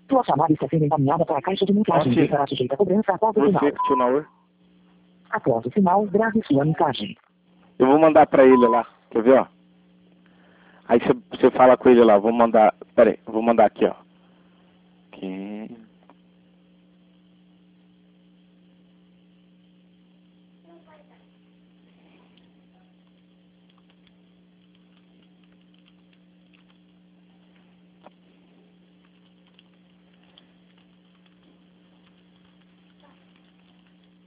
Tua chamada está sendo encaminhada para a caixa de mensagem e será sujeita a cobrança após o final. Após o final, grave sua mensagem. Eu vou mandar pra ele lá, quer ver, ó? Aí você fala com ele lá, vou mandar, pera aí, vou mandar aqui, ó. Aqui.